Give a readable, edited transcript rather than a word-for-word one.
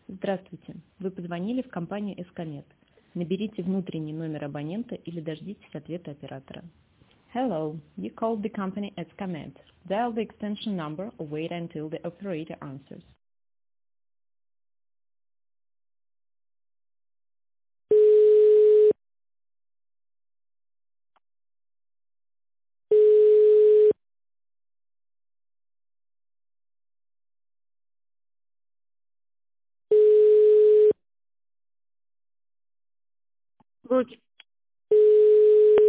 Здравствуйте. Вы позвонили в компанию Escomet. Наберите внутренний номер абонента или дождитесь ответа оператора. Hello, you called the company Escomet. Dial the extension number or wait until the operator answers. Good.